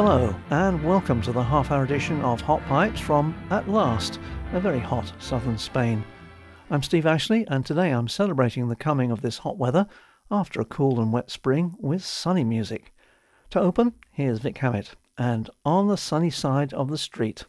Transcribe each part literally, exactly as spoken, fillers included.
Hello and welcome to the half-hour edition of Hot Pipes from, at last, a very hot southern Spain. I'm Steve Ashley and today I'm celebrating the coming of this hot weather after a cool and wet spring with sunny music. To open, here's Vic Hammett and On the Sunny Side of the Street.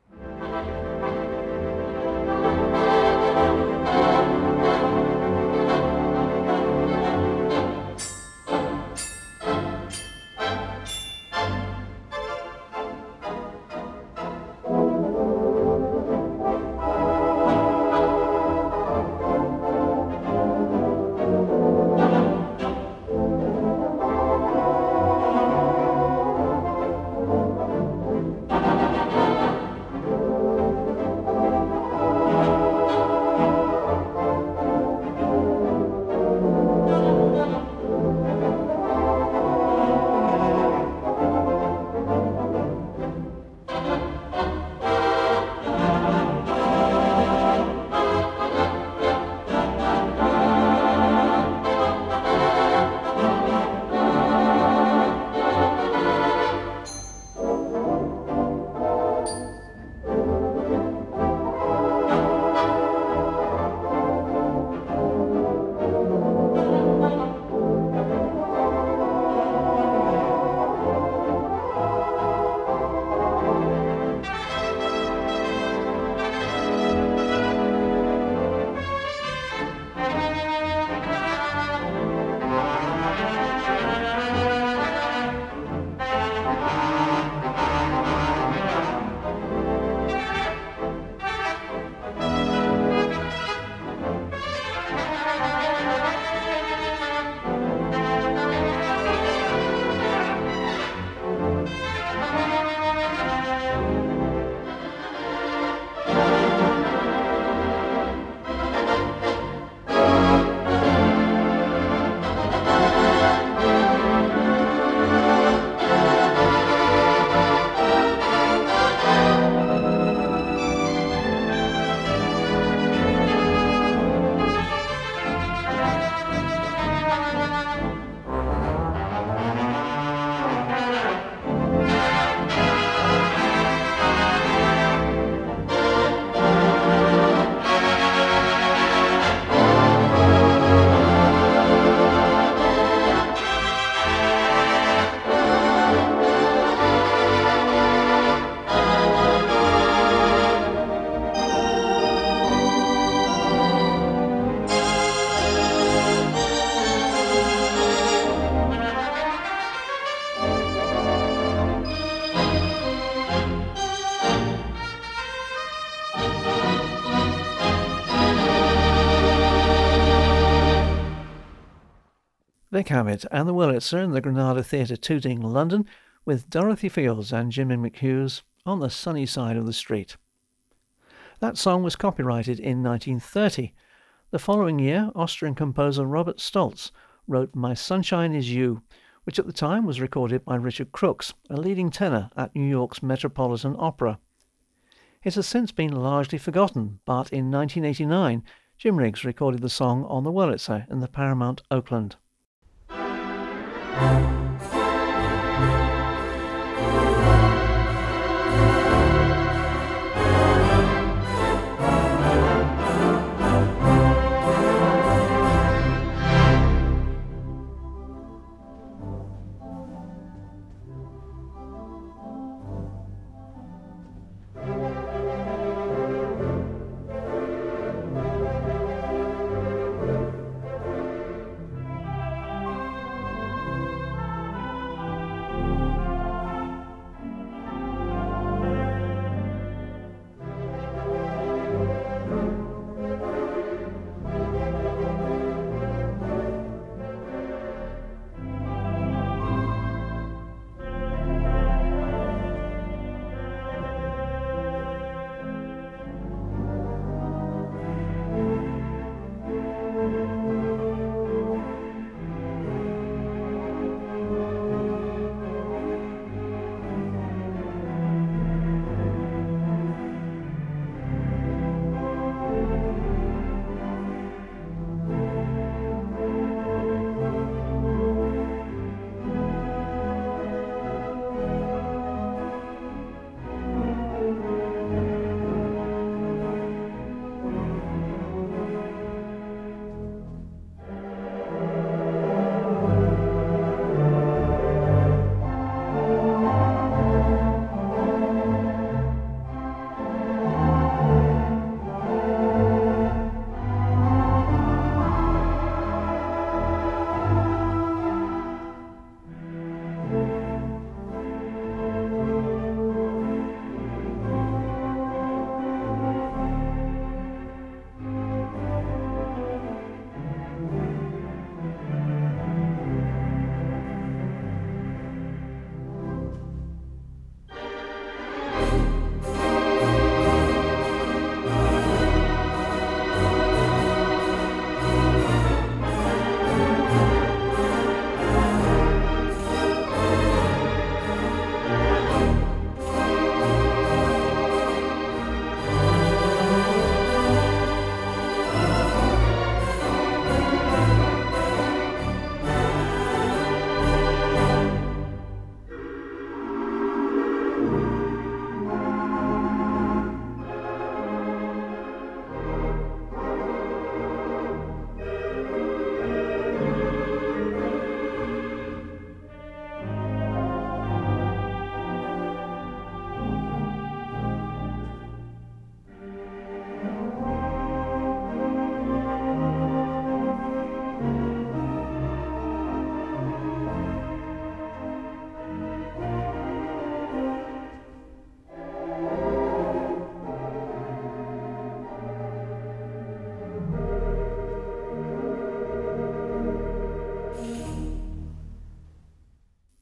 Vic Hammett and the Wurlitzer in the Granada Theatre, Tooting, London, with Dorothy Fields and Jimmy McHughes on the sunny side of the street. That song was copyrighted in nineteen thirty. The following year, Austrian composer Robert Stolz wrote My Sunshine Is You, which at the time was recorded by Richard Crooks, a leading tenor at New York's Metropolitan Opera. It has since been largely forgotten, but in nineteen eighty-nine, Jim Riggs recorded the song on the Wurlitzer in the Paramount Oakland.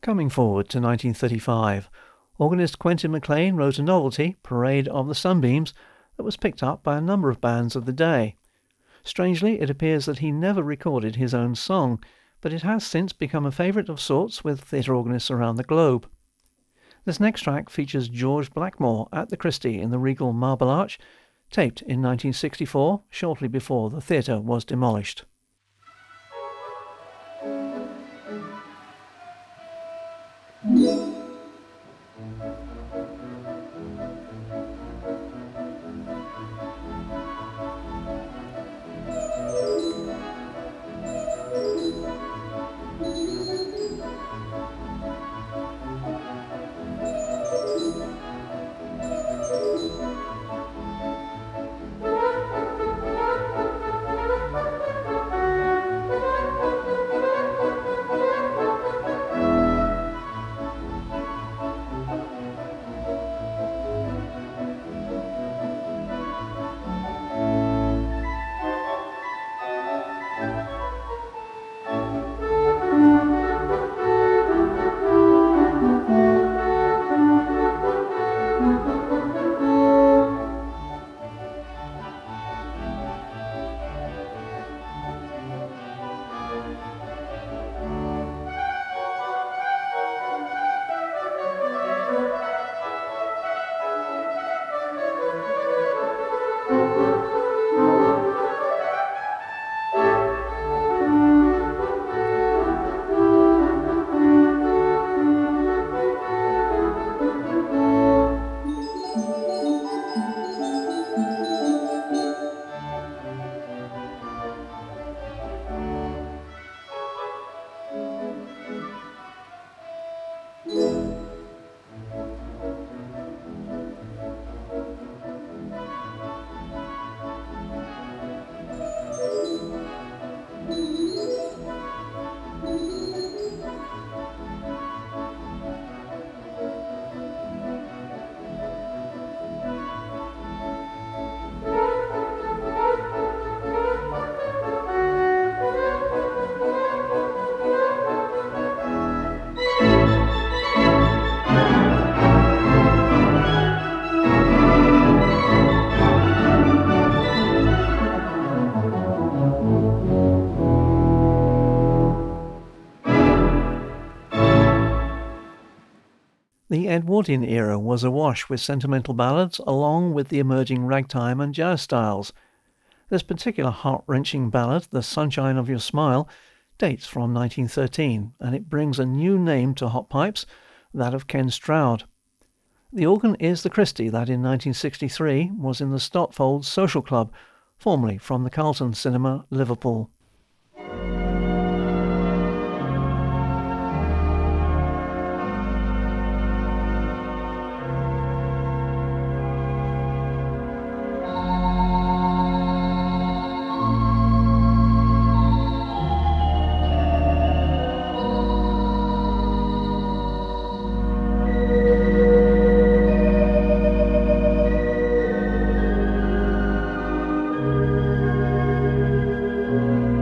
Coming forward to nineteen thirty-five, organist Quentin MacLean wrote a novelty, Parade of the Sunbeams, that was picked up by a number of bands of the day. Strangely, it appears that he never recorded his own song, but it has since become a favourite of sorts with theatre organists around the globe. This next track features George Blackmore at the Christie in the Regal Marble Arch, taped in nineteen sixty-four, shortly before the theatre was demolished. The Edwardian era was awash with sentimental ballads along with the emerging ragtime and jazz styles. This particular heart-wrenching ballad, The Sunshine of Your Smile, dates from nineteen thirteen, and it brings a new name to hot pipes, that of Ken Stroud. The organ is the Christie that in nineteen sixty-three was in the Stotfold Social Club, formerly from the Carlton Cinema, Liverpool. Thank you.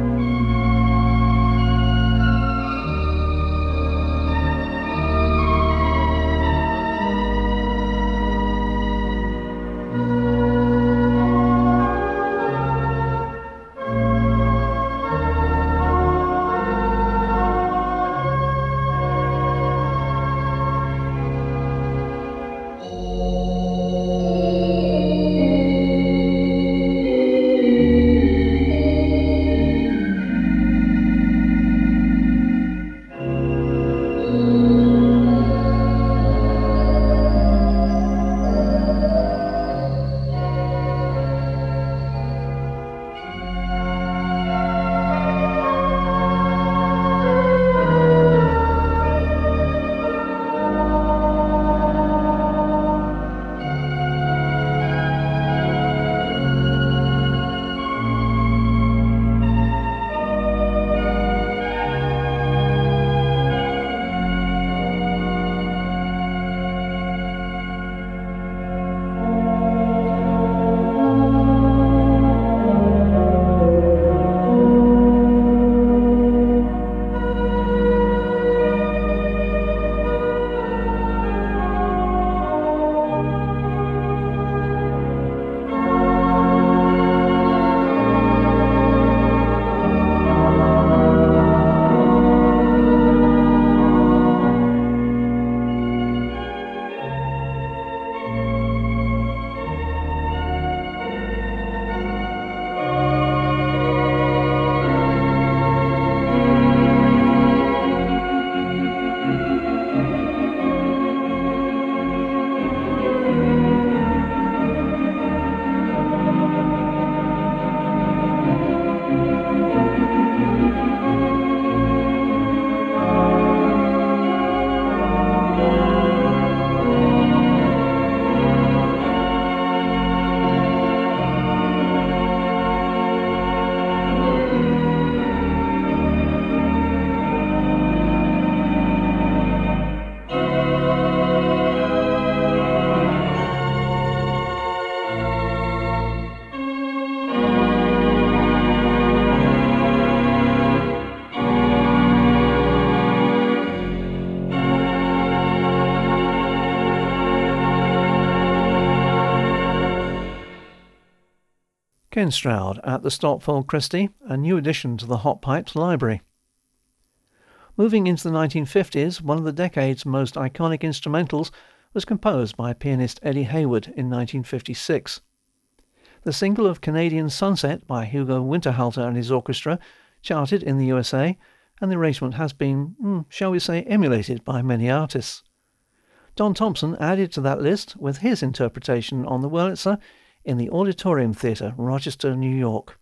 Glockenstraude at the Stopfold Christie, a new addition to the Hot Pipes library. Moving into the nineteen fifties, one of the decade's most iconic instrumentals was composed by pianist Eddie Hayward in nineteen fifty-six. The single of Canadian Sunset by Hugo Winterhalter and his orchestra charted in the U S A, and the arrangement has been, mm, shall we say, emulated by many artists. Don Thompson added to that list with his interpretation on the Wurlitzer in the Auditorium Theatre, Rochester, New York.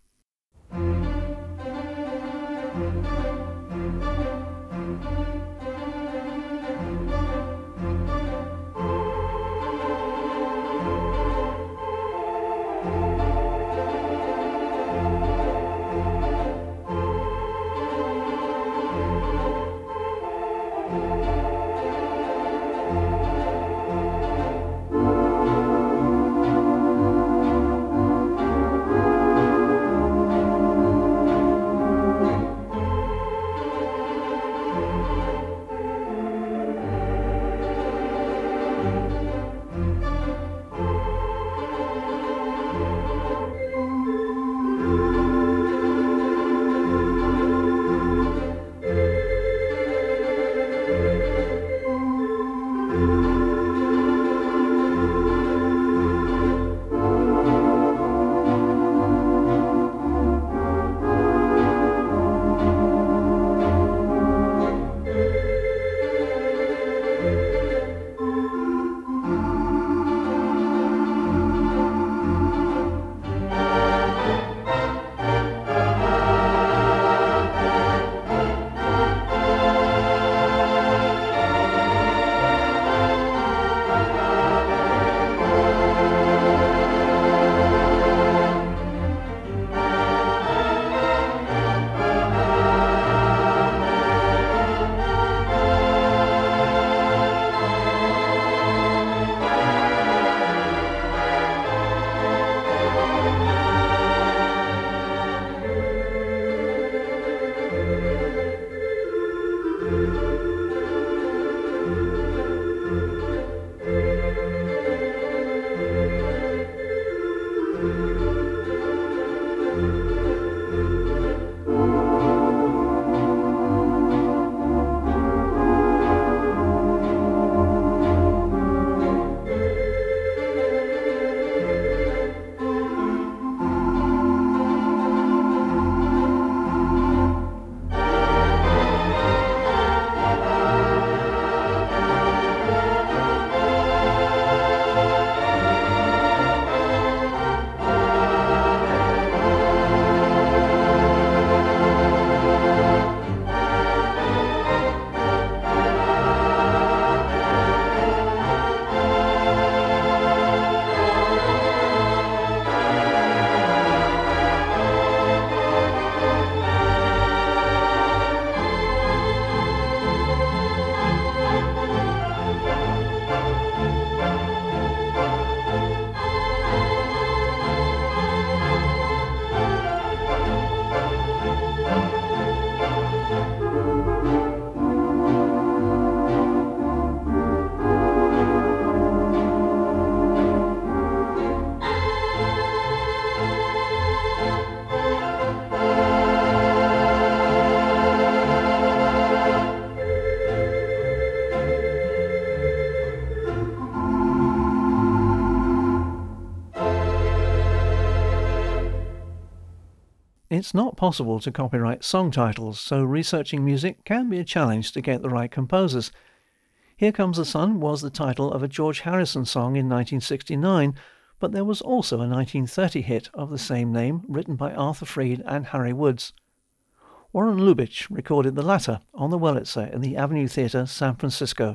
It's not possible to copyright song titles, so researching music can be a challenge to get the right composers. Here Comes the Sun was the title of a George Harrison song in nineteen sixty-nine, but there was also a nineteen thirty hit of the same name written by Arthur Freed and Harry Woods. Warren Lubitsch recorded the latter on the Wurlitzer in the Avenue Theatre, San Francisco.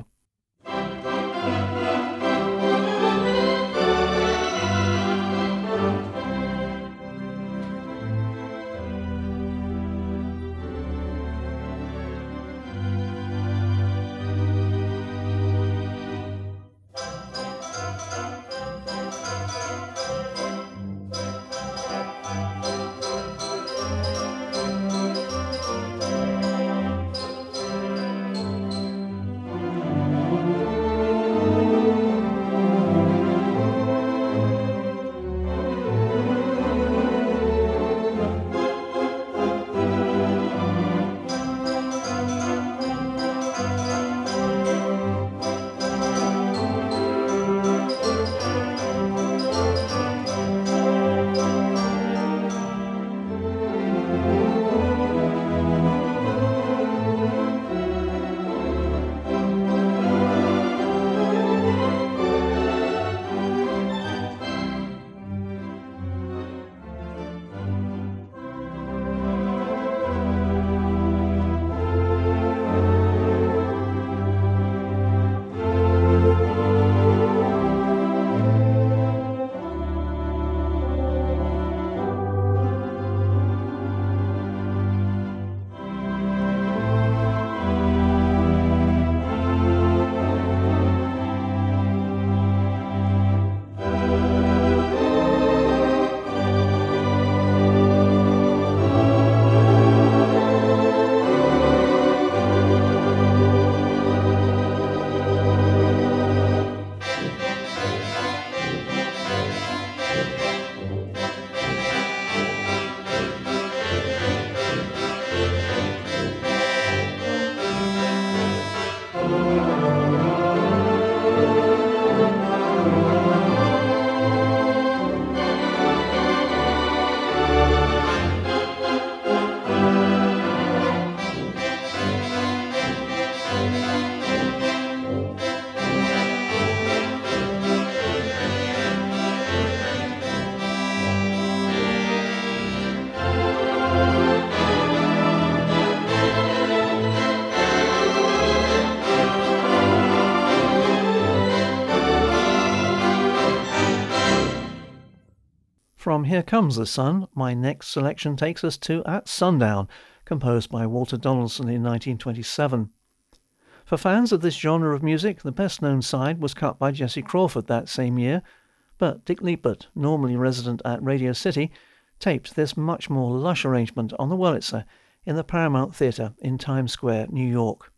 from Here Comes the Sun, my next selection takes us to At Sundown, composed by Walter Donaldson in nineteen twenty-seven. For fans of this genre of music, the best-known side was cut by Jesse Crawford that same year, but Dick Liepert, normally resident at Radio City, taped this much more lush arrangement on the Wurlitzer in the Paramount Theatre in Times Square, New York.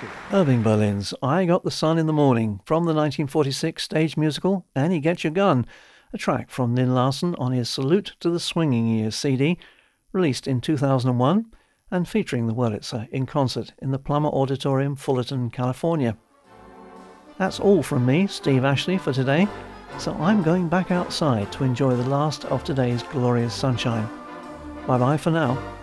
Irving Berlin's I Got the Sun in the Morning from the nineteen forty-six stage musical Annie Get Your Gun, a track from Lynn Larson on his Salute to the Swinging Years C D, released in two thousand one and featuring the Wurlitzer in concert in the Plummer Auditorium, Fullerton, California. That's all from me, Steve Ashley, for today, so I'm going back outside to enjoy the last of today's glorious sunshine. Bye-bye for now.